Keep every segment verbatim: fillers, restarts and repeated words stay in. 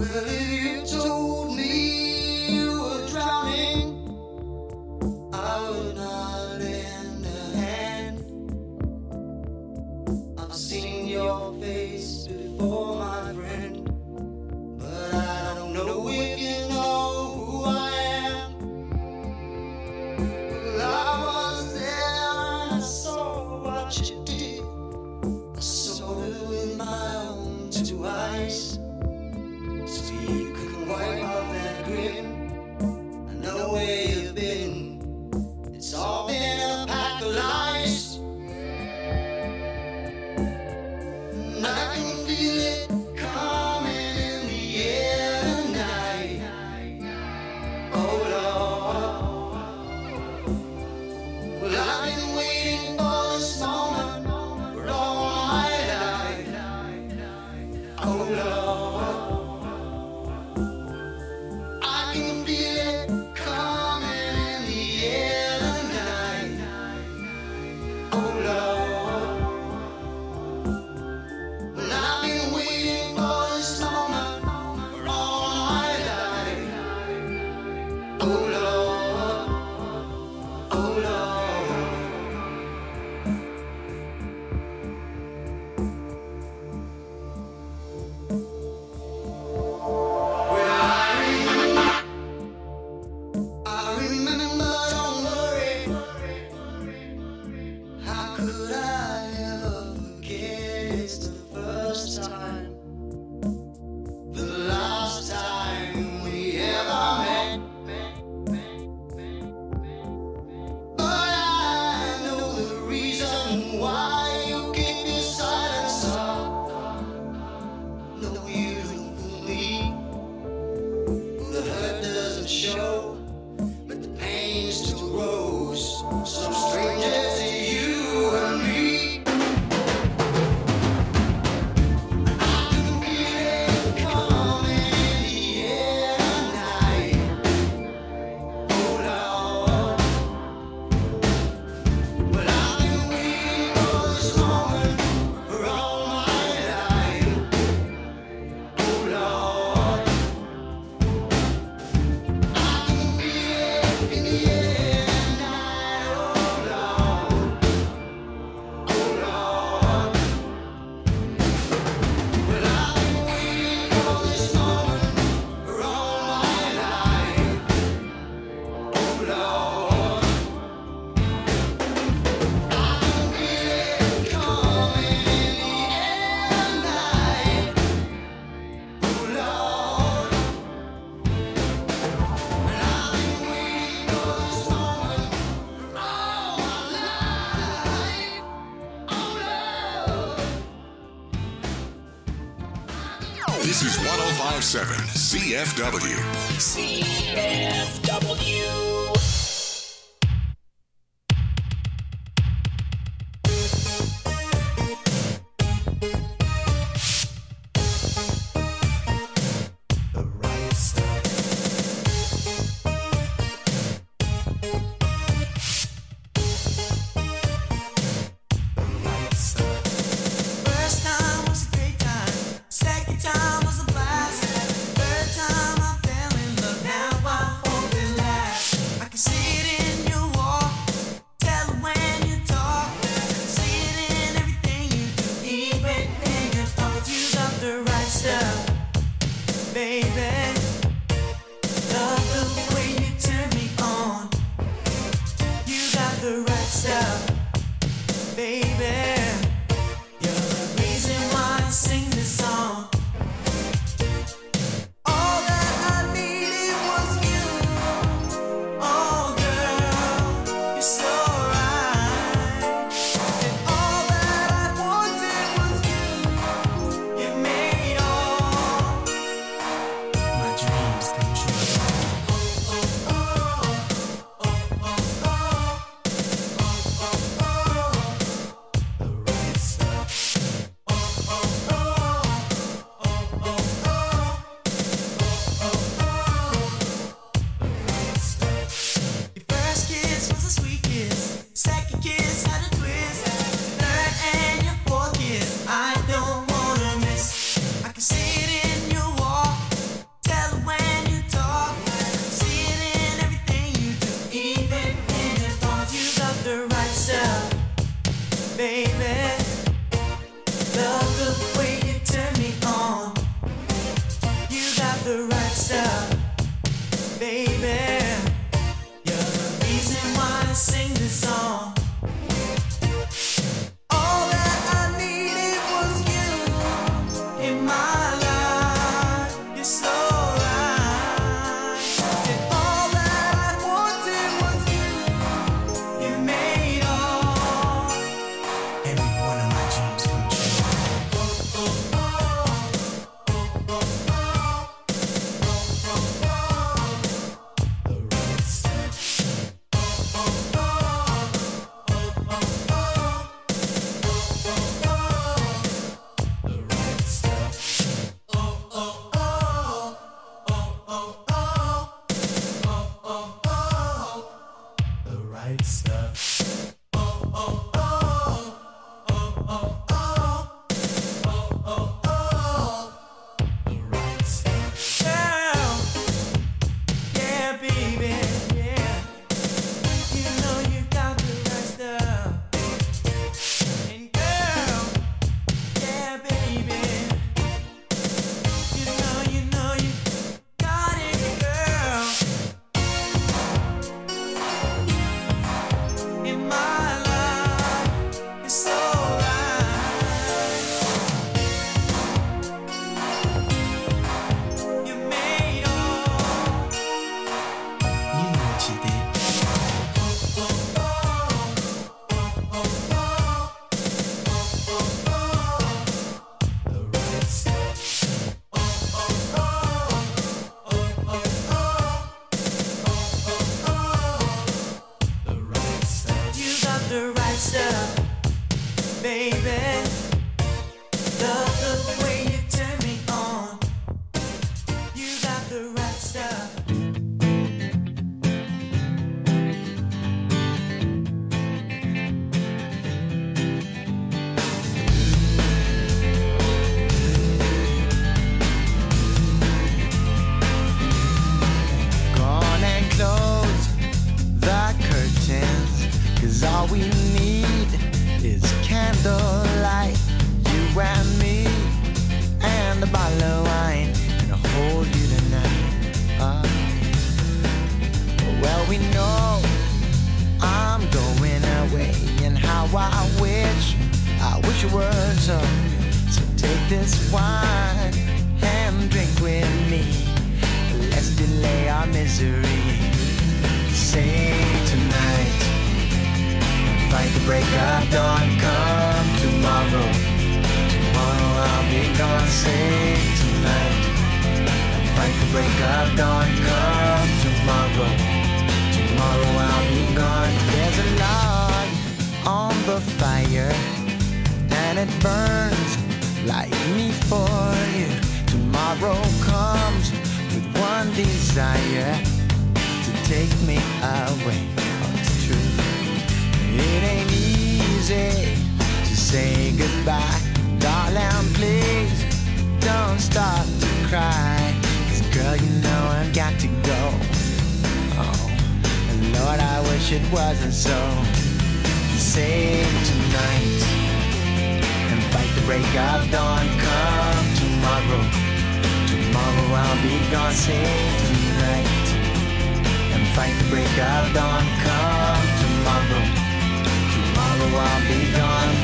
This is one oh five point seven C F W. C F W. Time was a blast. Third time I fell in love. Now I hope it lasts. this wine and drink with me. Let's delay our misery. Sing tonight, fight the break of dawn. Come tomorrow, tomorrow I'll be gone. Sing tonight, fight the break of dawn. Come tomorrow, tomorrow I'll be gone. There's a log on the fire and it burns like me for you. Tomorrow comes with one desire, to take me away. Oh, it's true. It ain't easy to say goodbye. Darling, please don't start to cry. 'Cause girl, you know I've got to go. Oh, and Lord, I wish it wasn't so. Sing tonight and fight the break of dawn. Come tomorrow, tomorrow I'll be gone. Sing tonight and fight the break of dawn. Come tomorrow, tomorrow I'll be gone.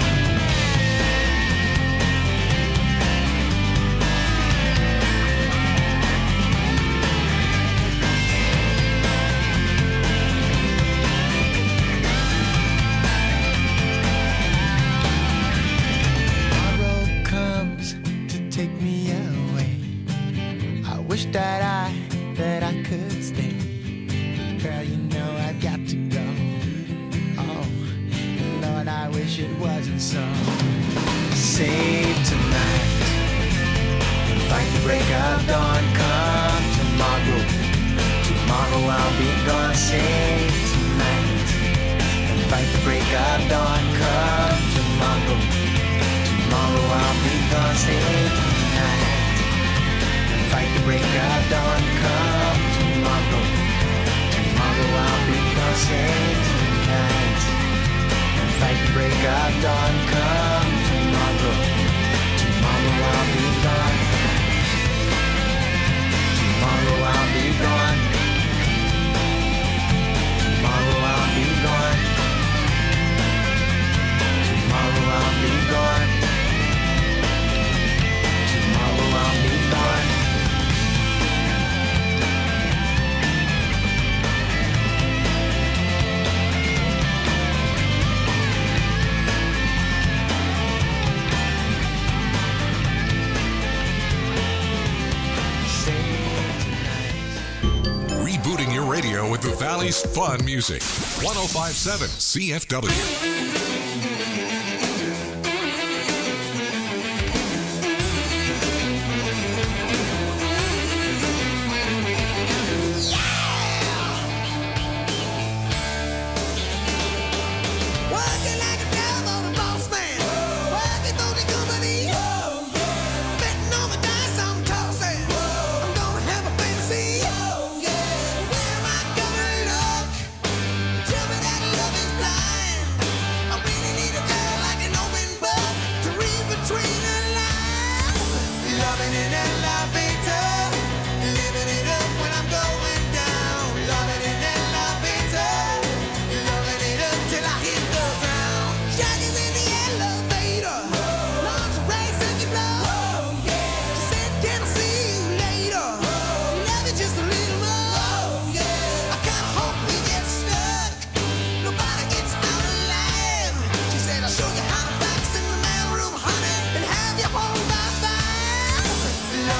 That I, that I could stay. Girl, you know I've got to go. Oh, Lord, I wish it wasn't so. Save tonight and fight the break of dawn. Come tomorrow, tomorrow I'll be gone. Save tonight and fight the break of dawn. Come tomorrow, tomorrow I'll be gone. Save tonight, fight the break of dawn. Come tomorrow, tomorrow I'll be gone. Sing tonight and fight the break of dawn. Come tomorrow, tomorrow I'll be gone. Tomorrow I'll be gone. Tomorrow I'll be gone. Tomorrow I'll be gone. Tomorrow I'll be gone. Rebooting your radio with the Valley's fun music. one oh five point seven C F W. Show you how to flex in the mailroom, honey, and have you home by five.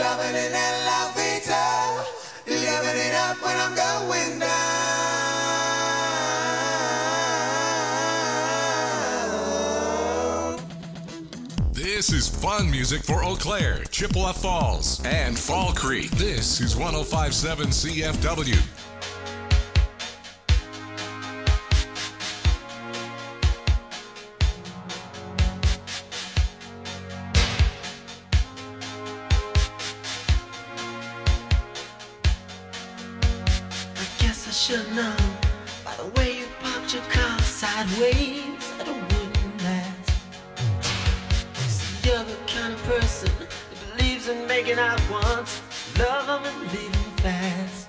loving it and love it up. Living it up when I'm going down. This is fun music for Eau Claire, Chippewa Falls, and Fall Creek. This is one oh five point seven C F W. Should know by the way you popped your car sideways that it wouldn't last. See, you're the kind of person that believes in making out once, love them and leave them fast.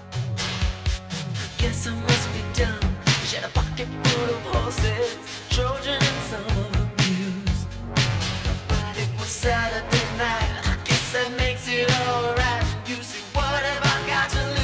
I guess I must be dumb. She had a pocket full of horses, Trojan and some of them used. But it was Saturday night, I guess that makes it alright. You see, what have I got to lose?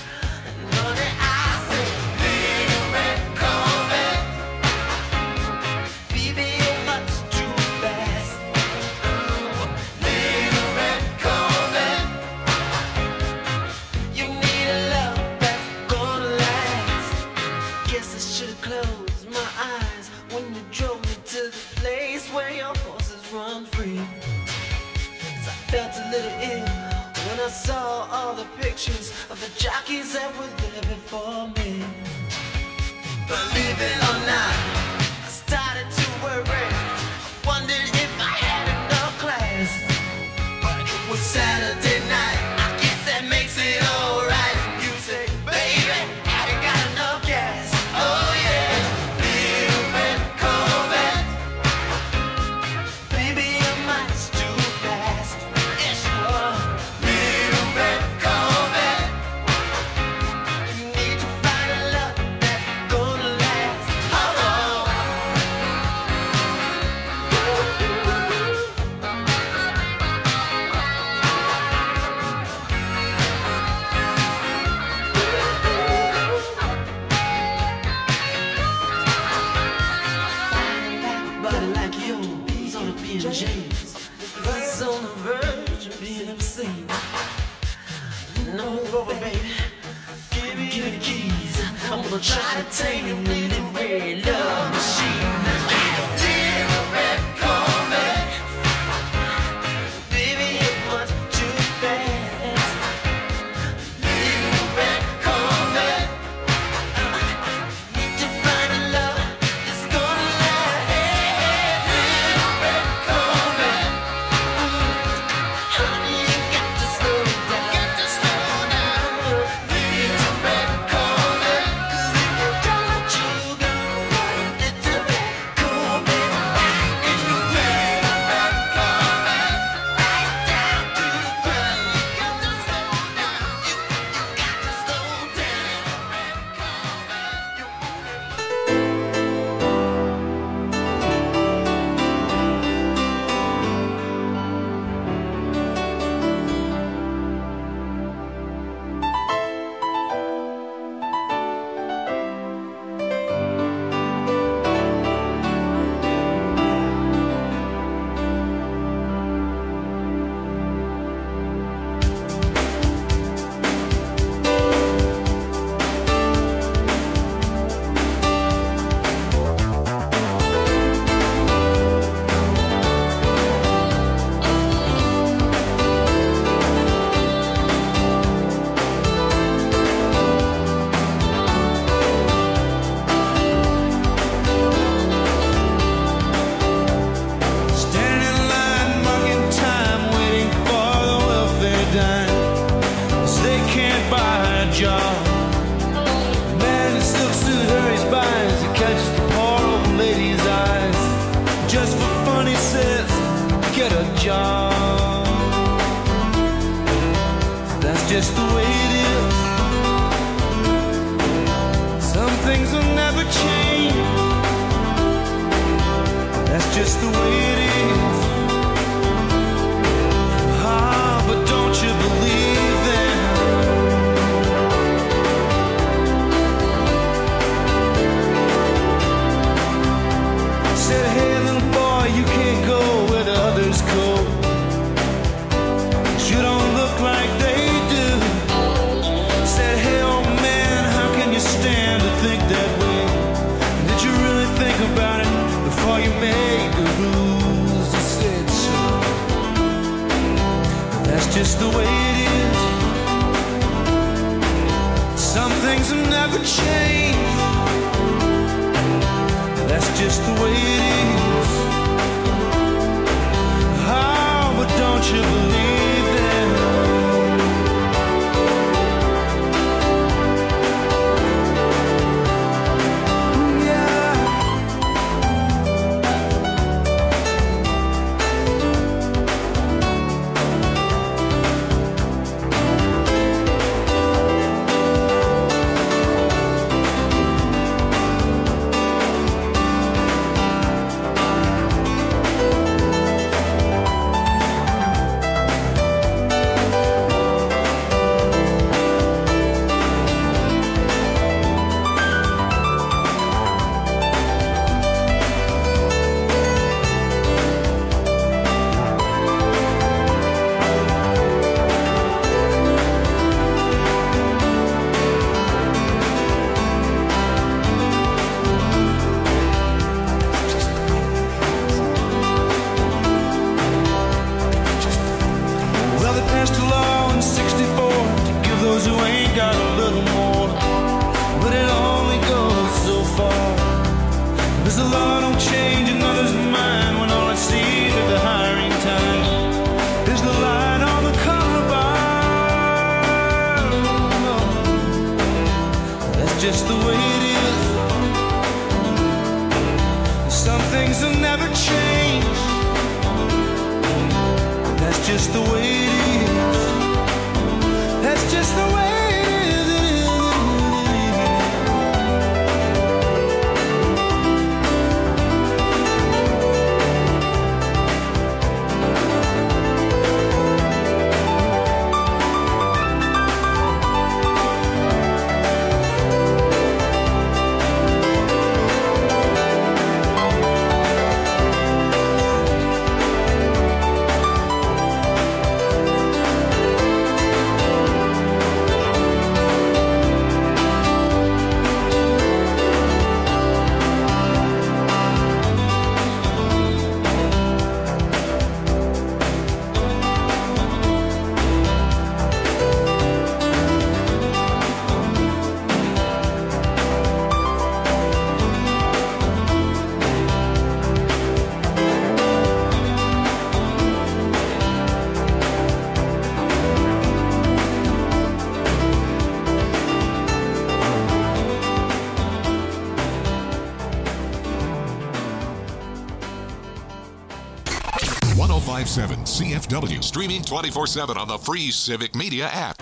I saw all the pictures of the jockeys that were there before me. Believe it or not, I started to worry. I wondered if I had enough class. But it was Saturday night, I guess that makes it alright. You say, baby, I ain't got enough gas. Oh yeah, little red Corvette. Baby, I might too fast. Yes, you are. He's on the verge of being obscene. No, move over, baby. Give me, give me the keys. I'm gonna try to tame your little red love machine. Little red Corvette. Baby, it was too fast. Little red Corvette. Need to find a love that's gonna last. Little red Corvette. Honey, you got to slow down. Got to slow down. Little red Corvette. 'Cause if you don't, you go. Little red Corvette. If you red red Corvette, right down to the ground. You got to slow down. You, you got to slow down. Red Corvette. You standing in line, marking time, waiting for the welfare dime. 'Cause they can't buy a job. The man in the silk suit hurries by as he catches the poor old lady's eyes. Just for fun, he says, get a job. That's just the way it is. Some things will never change. That's just the way it is. Ah, but don't you believe them? Said, hey little boy, you can't go where the others go. 'Cause you don't change. That's just the way it is. Oh, but don't you believe that? Just the way it is. Some things will never change. That's just the way it is. That's just the way it is. one oh five point seven C F W, streaming twenty-four seven on the free Civic Media app.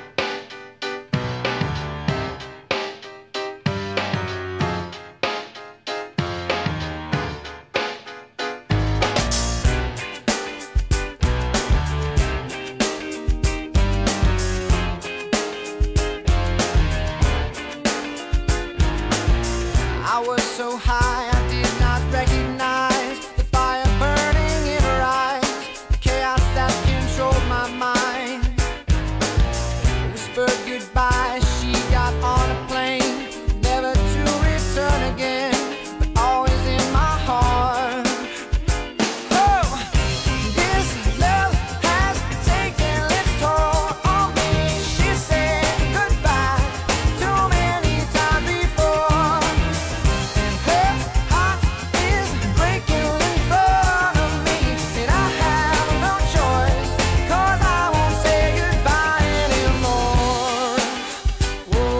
I was so high I did not recognize the fire burning in her eyes, the chaos that controlled my mind. Whispered goodbye, she got on a plane, never to return again, but always in my heart. Oh, this love has taken its toll on me. She said goodbye too many times before. Her heart is breaking in front of me, and I have no choice, 'cause I won't say goodbye anymore. Whoa,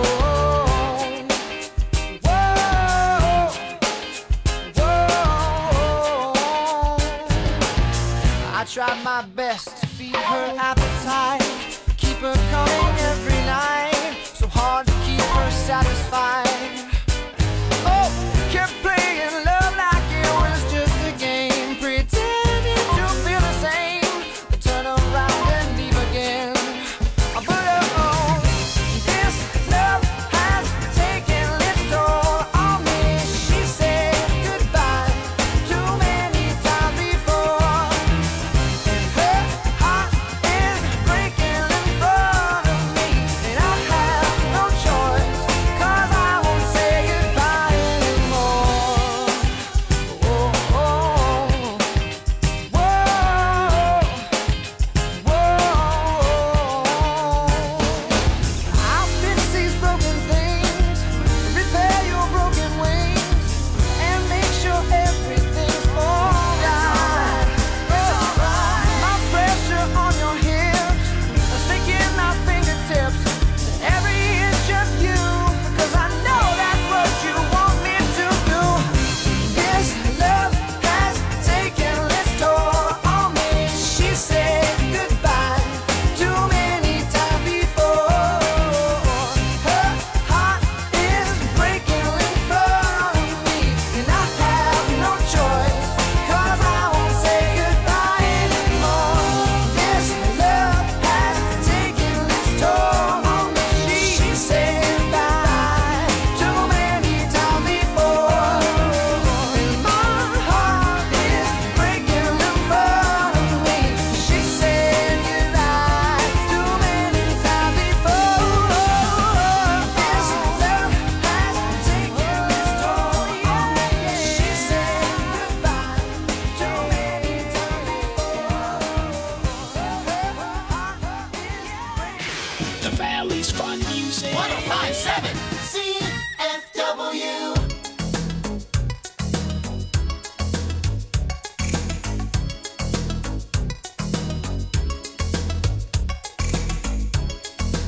whoa, whoa. I tried my best to feed her appetite, keep her coming every night, so hard to keep her satisfied. Oh, kept playing love like it was just a game, pretending to feel the same, but turn around and leave again. But oh, this love has taken its toll on me. She said goodbye too many times before, and her heart is breaking in front of me, and I have no choice, 'cause I won't say goodbye anymore.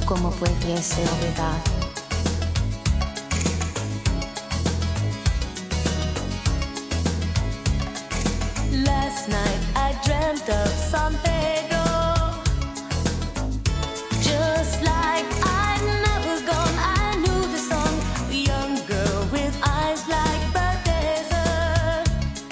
¿Cómo pudiese olvidar? Last night I dreamt of San Pedro, just like I'd never gone. I knew the song, a young girl with eyes like Bethesda.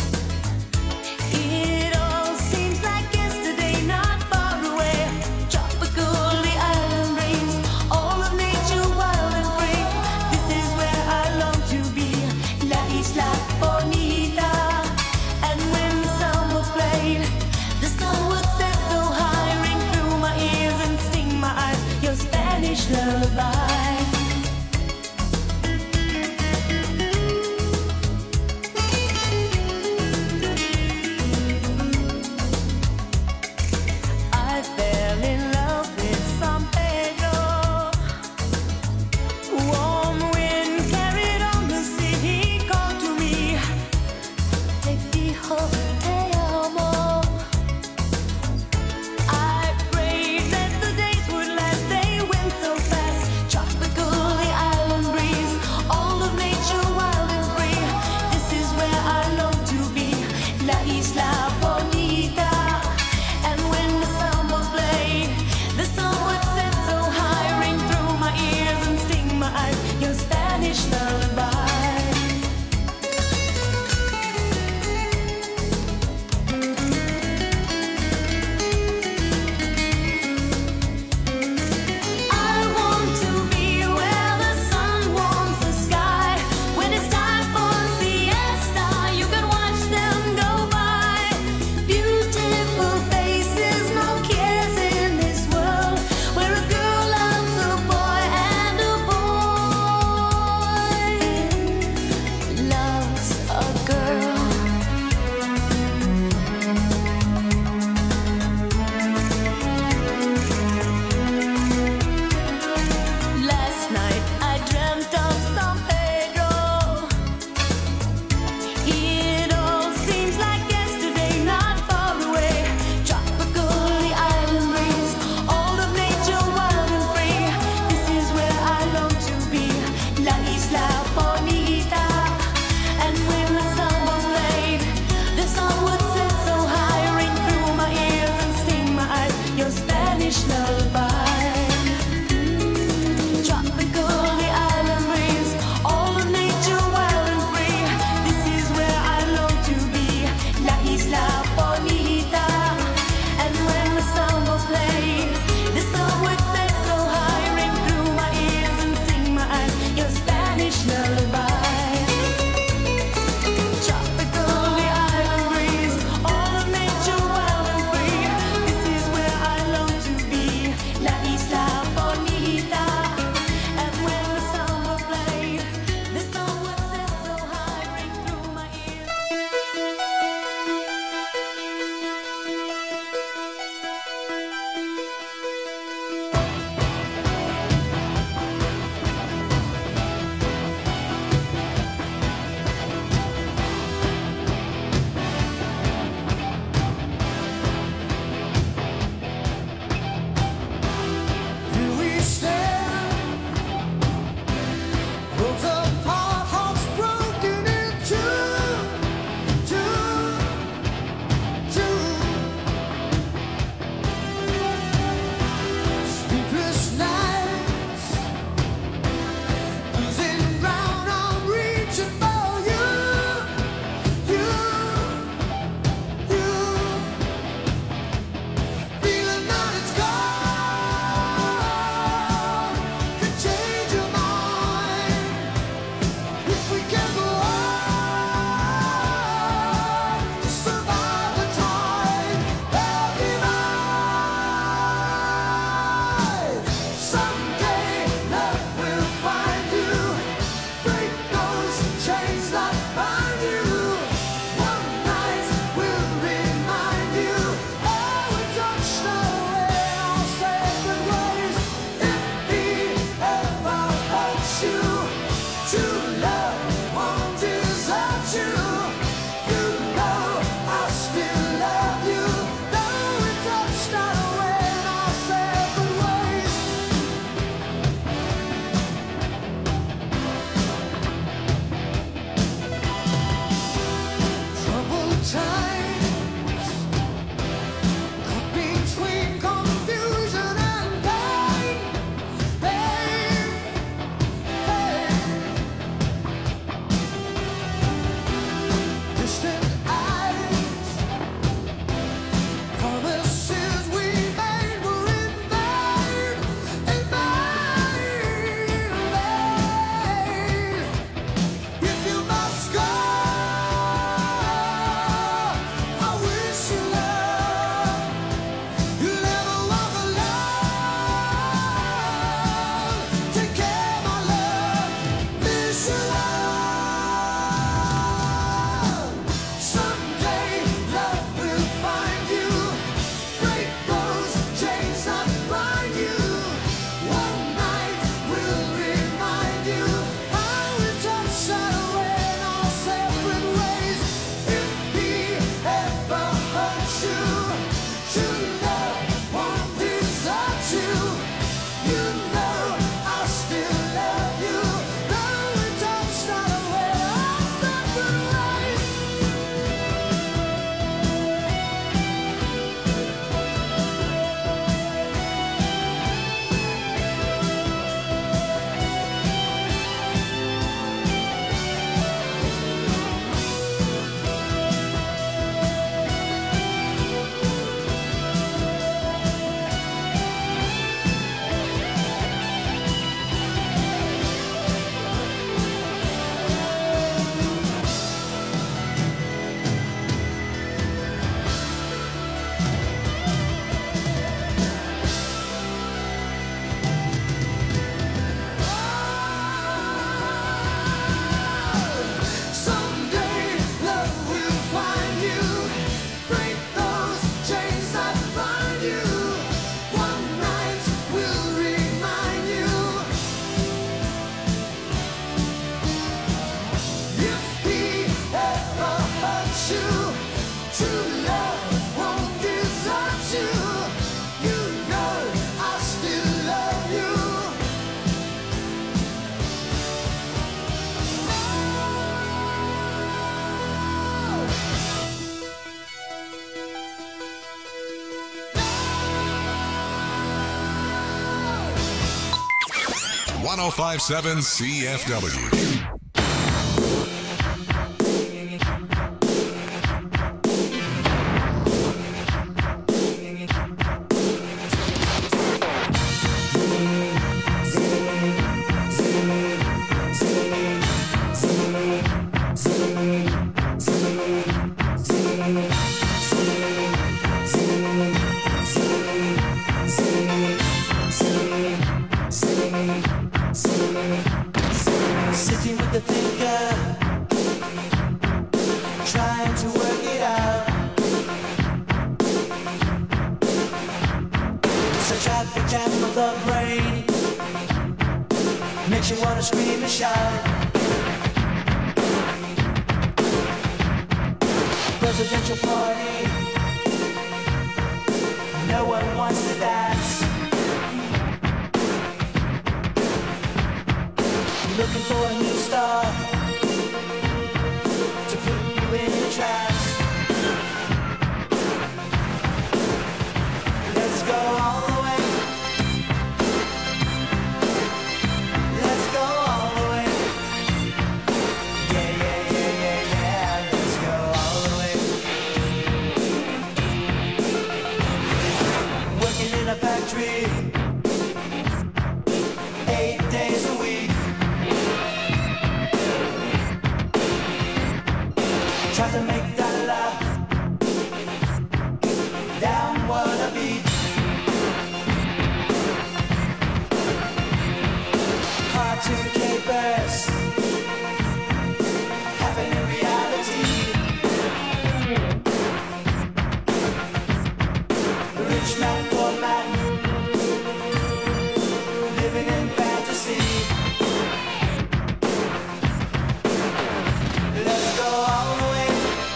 It all seems like yesterday, not far away. Tropical, the island breeze, all of nature wild. one oh five point seven C F W. Sitting with the thinker, trying to work it out. It's a traffic jam of the brain, makes you wanna scream and shout. Presidential party, no one wants to dance. Looking for a new star to put you in a trance. Let's go all the way. Let's go all the way. Yeah, yeah, yeah, yeah, yeah. Let's go all the way. Working in a factory, eight days a week. Try to make that laugh downward a beat. Cartoon capers happen in reality. Rich man, poor man, living in fantasy. Let's go all the way.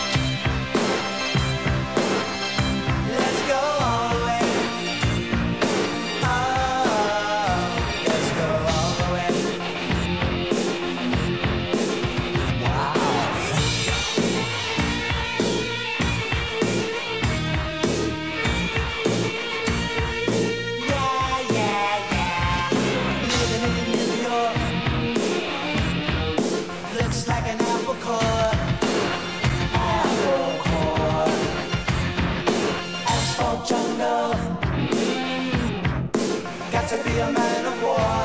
To be a man of war.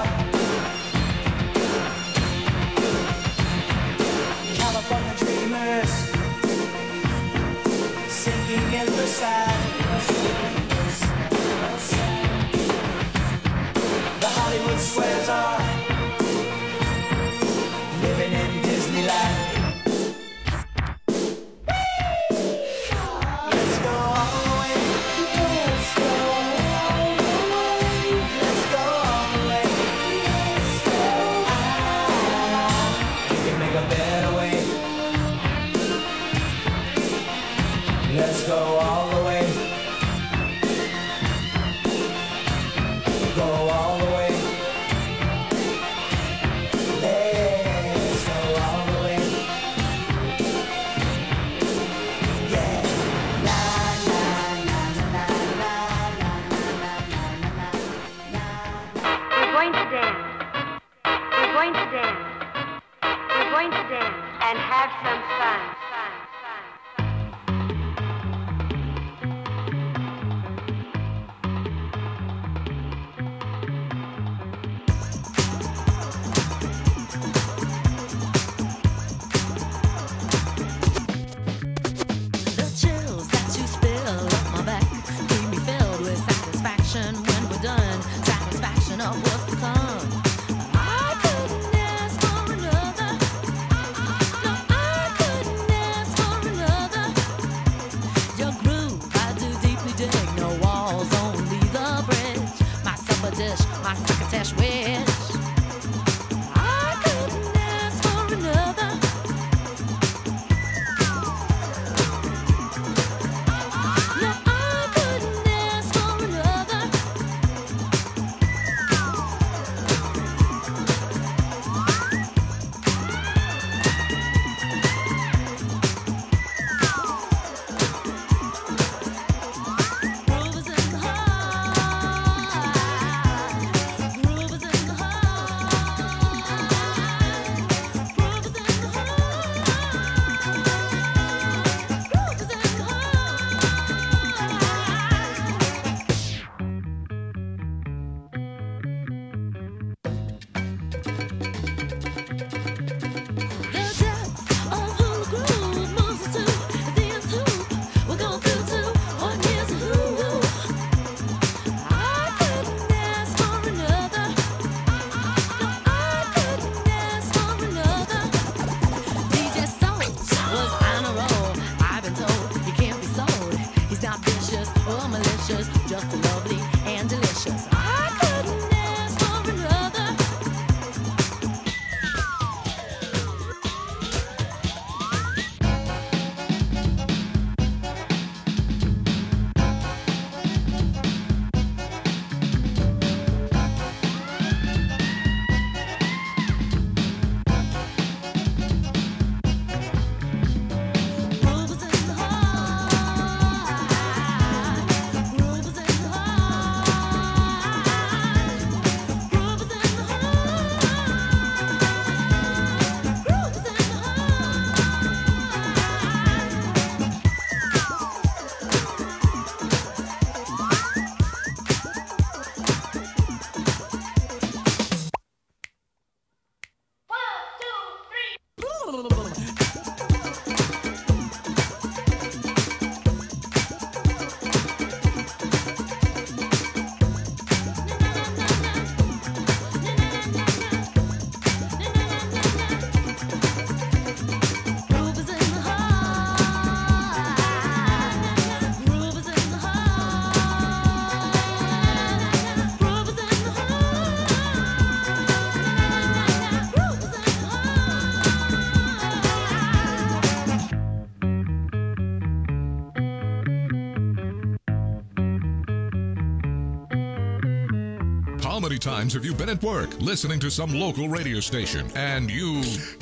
California dreamers sinking in the sand. The Hollywood squares are living in Disneyland. Let's go all the way. Let's go. Let's go all the way. Go all the way. Let's go all the way. Yeah. La la la la la la la. We're going to dance. We're going to dance. We're going to dance and have some fun. precious, just lovely and delicious. I couldn't ask for another. Rules in the heart, rules in the heart, rules in the heart, rules in the How many times have you been at work listening to some local radio station and you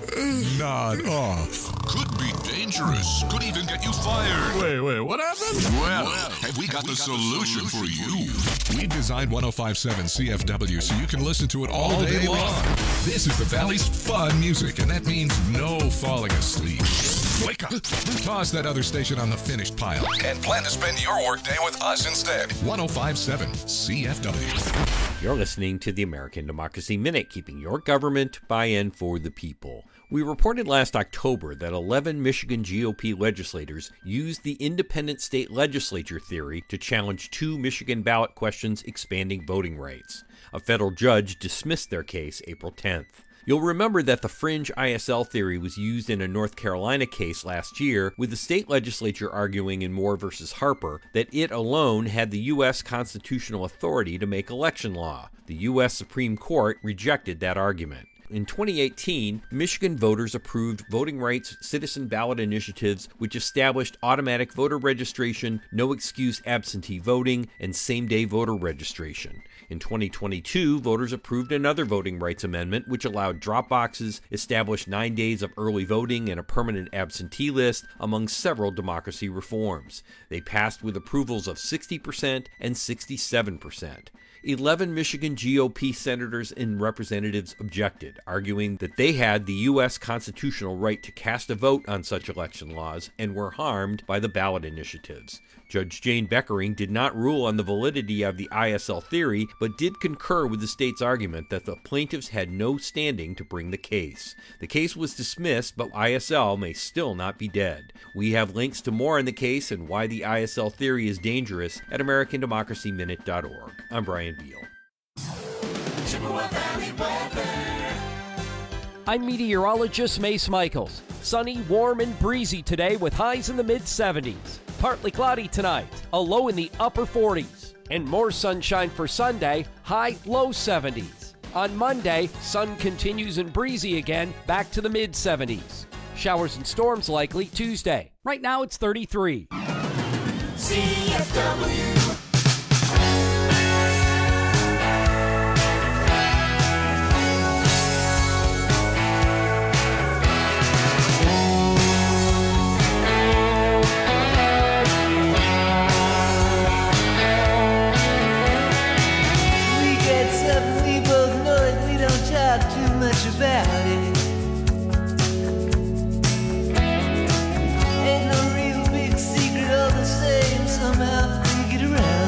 nod off? Could be dangerous. Could even get you fired. Wait, wait, what happened? Well, have we got the solution for you? We designed one oh five point seven C F W so you can listen to it all day long. This is the Valley's fun music, and that means no falling asleep. Wake up. Toss that other station on the finished pile and plan to spend your workday with us instead. one oh five point seven C F W. You're listening to the American Democracy Minute, keeping your government by and for the people. We reported last October that eleven Michigan G O P legislators used the independent state legislature theory to challenge two Michigan ballot questions expanding voting rights. A federal judge dismissed their case April tenth. You'll remember that the fringe I S L theory was used in a North Carolina case last year, with the state legislature arguing in Moore versus Harper that it alone had the U S constitutional authority to make election law. The U S Supreme Court rejected that argument. In twenty eighteen, Michigan voters approved voting rights citizen ballot initiatives which established automatic voter registration, no-excuse absentee voting, and same-day voter registration. In twenty twenty-two, voters approved another voting rights amendment which allowed drop boxes, established nine days of early voting, and a permanent absentee list, among several democracy reforms. They passed with approvals of sixty percent and sixty-seven percent. eleven Michigan G O P senators and representatives objected, arguing that they had the U S constitutional right to cast a vote on such election laws and were harmed by the ballot initiatives. Judge Jane Beckering did not rule on the validity of the I S L theory, but did concur with the state's argument that the plaintiffs had no standing to bring the case. The case was dismissed, but I S L may still not be dead. We have links to more on the case and why the I S L theory is dangerous at American Democracy Minute dot org. I'm Brian Beal. I'm meteorologist Mace Michaels. Sunny, warm, and breezy today with highs in the mid seventies. Partly cloudy tonight, a low in the upper forties. And more sunshine for Sunday, high low seventies. On Monday, sun continues and breezy again, back to the mid seventies. Showers and storms likely Tuesday. Right now it's thirty-three. C F W. About it. Ain't no real big secret, all the same, somehow we get around.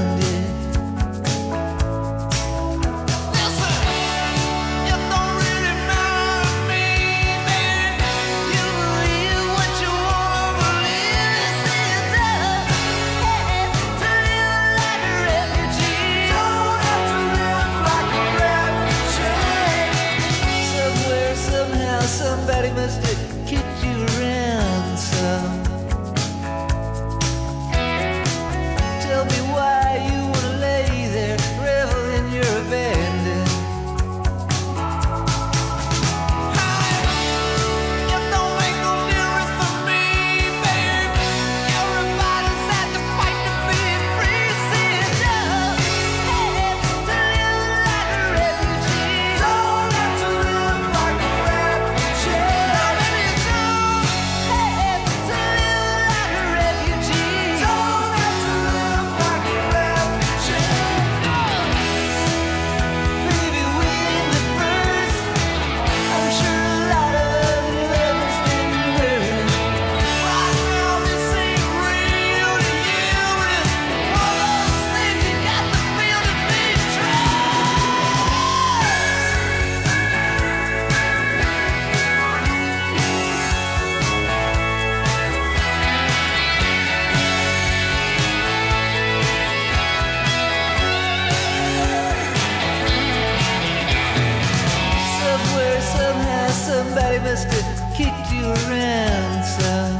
just to kick you around some.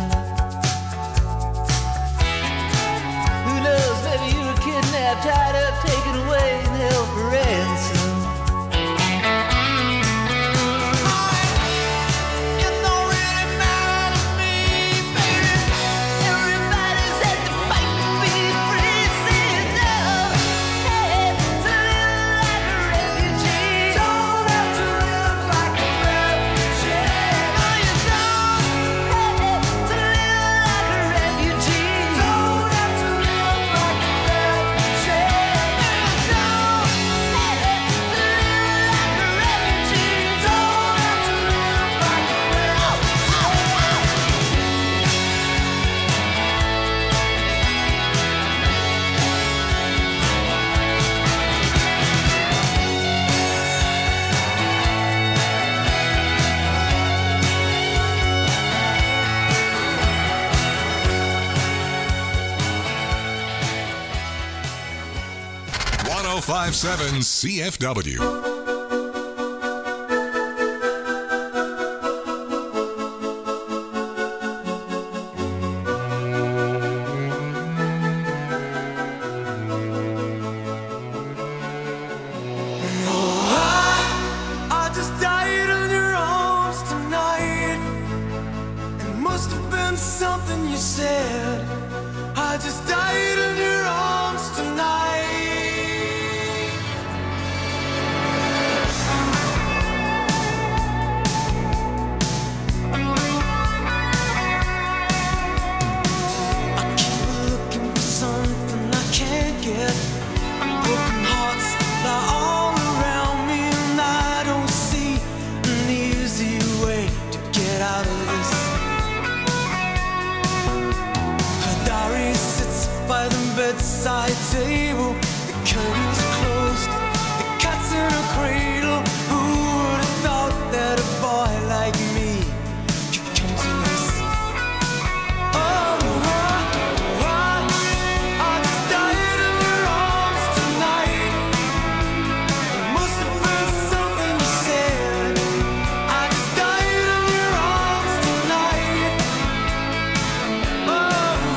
Who knows, maybe you were kidnapped, tied up, taken away, and held for ransom. one oh five point seven C F W. Something you said, I just died in your arms tonight. I keep looking for something I can't get. Broken hearts lie all around me, and I don't see an easy way to get out of this. By the bedside table, the curtains closed, the cat's in a cradle. Who would have thought that a boy like me could come to this? Oh, I, I, I just died in your arms tonight. It must have been something you said. I just died in your arms tonight. Oh,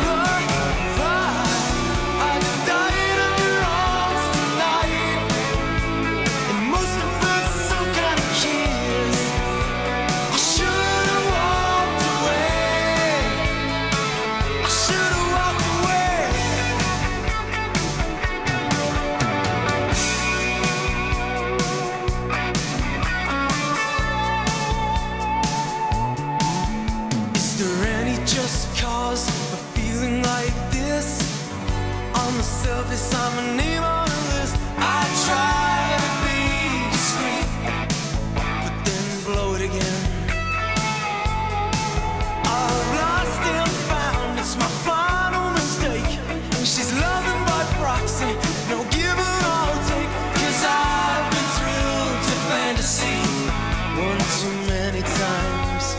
surface, I'm a name on a list. I try to be discreet, but then blow it again. I've lost and found, it's my final mistake. She's loving by proxy, no give and I'll take. Cause I've been thrilled to fantasy one too many times.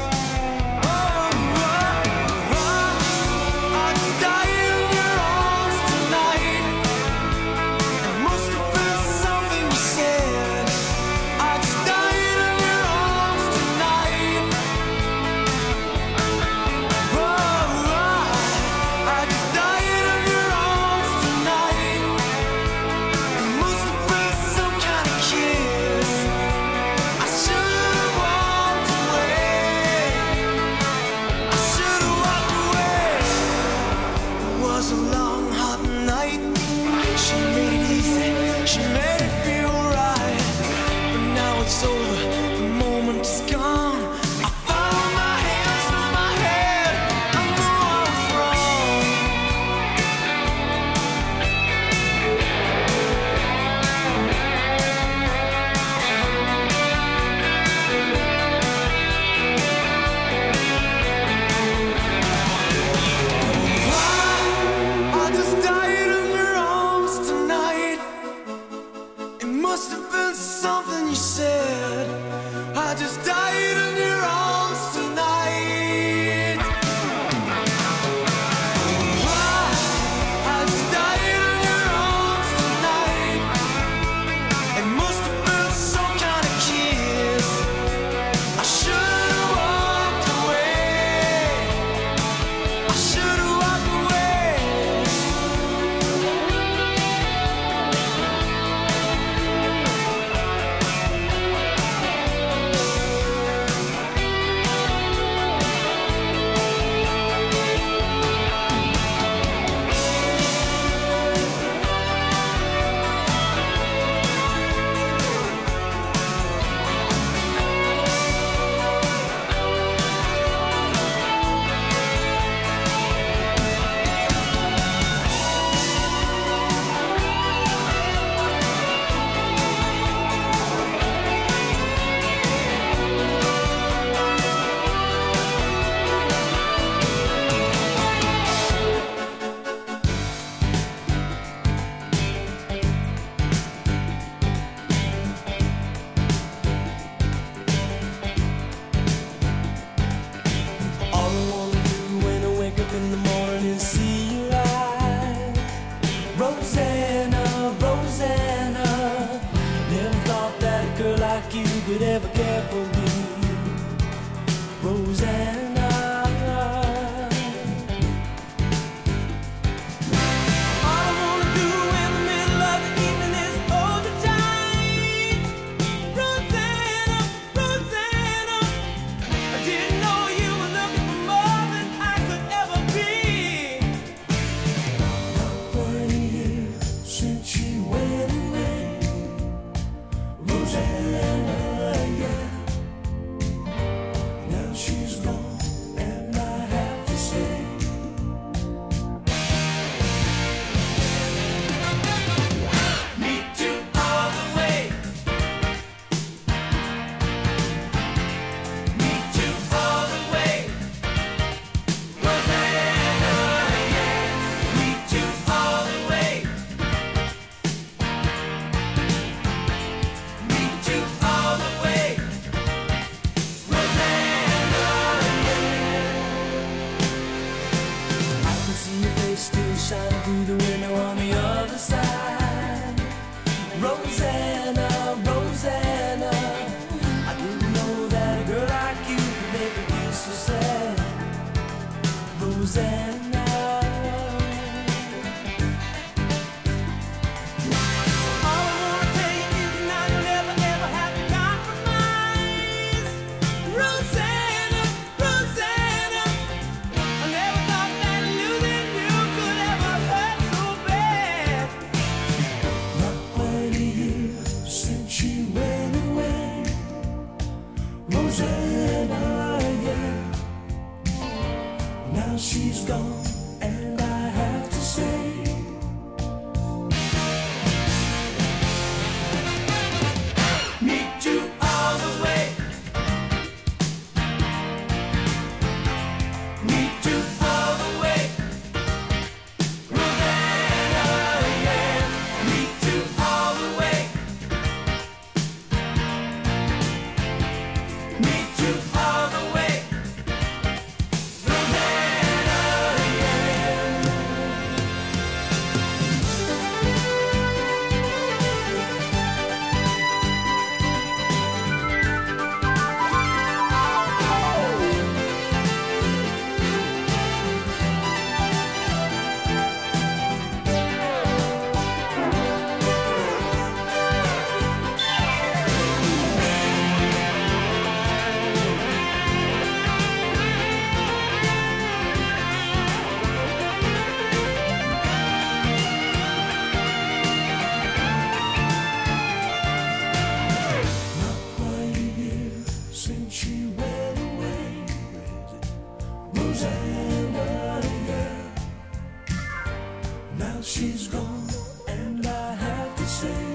Now she's gone, and I have to say,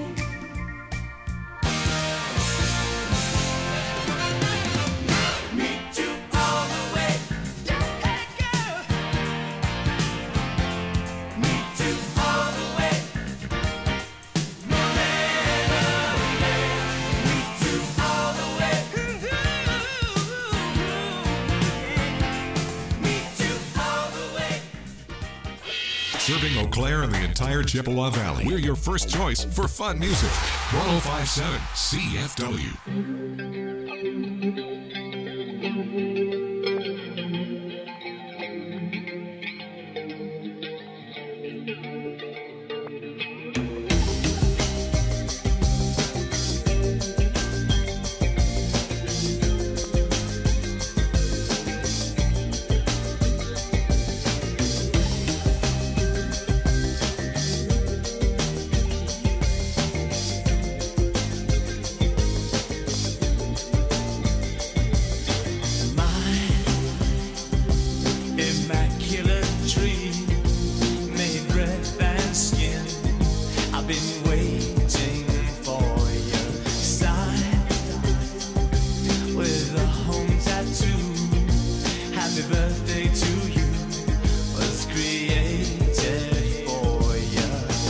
meet you all the way. Hey girl, meet you all the way. Meet you all the way. Meet you all the way. Serving Eau Claire and the entire Chippewa Valley. We're your first choice for fun music. one oh five point seven C F W. Immaculate tree, made breath and skin. I've been waiting for your sign with a home tattoo. Happy birthday to you was created for you.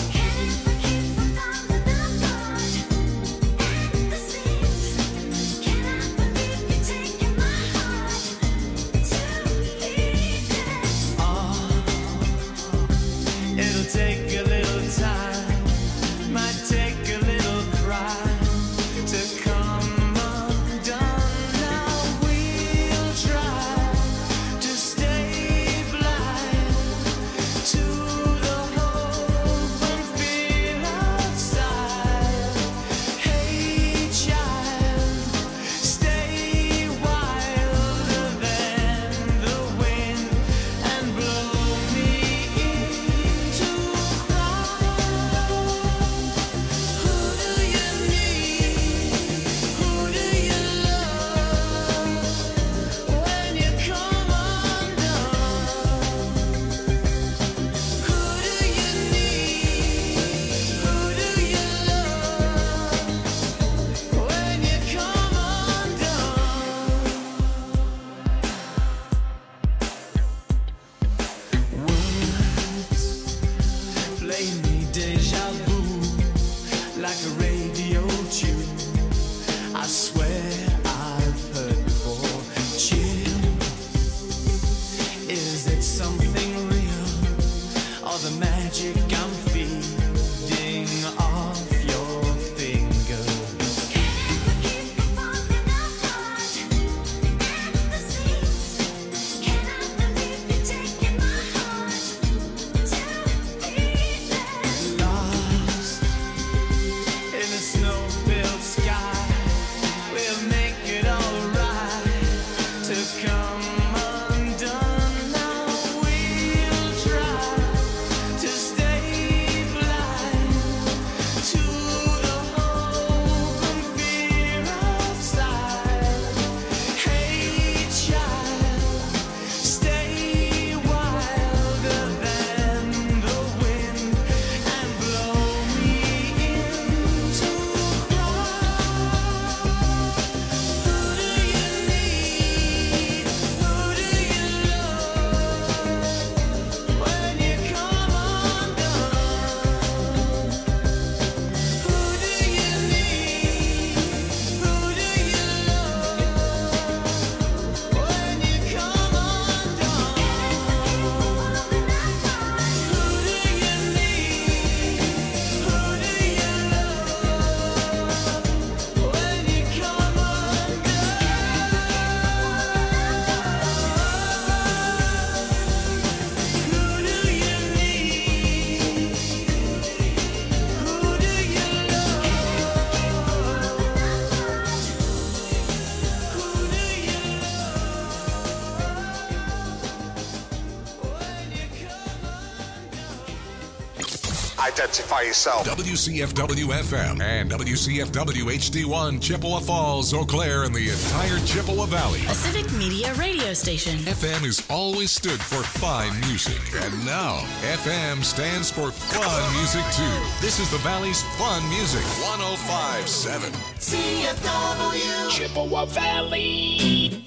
It'll take a little time, might take a little cry to come undone. Now we'll try to stay blind to the hope and fear outside. Hey child, stay wilder than the wind and blow me into cry. Who do you need? Who do you love when you come undone? Who do you need? Who do you love when you come undone? Words play me deja vu like a radio tune. I swear I've heard before. Chill, is it something real or the magic I'm feeding off your fingers? Lost in a snow-filled sky, we'll make it alright to come undone. Now we'll try to stay blind Identify yourself. W C F W F M and W C F W H D one, Chippewa Falls, Eau Claire, and the entire Chippewa Valley. A Civic Media radio station. F M has always stood for fine music, and now F M stands for fun music too. This is the Valley's Fun Music one oh five point seven. C F W Chippewa Valley.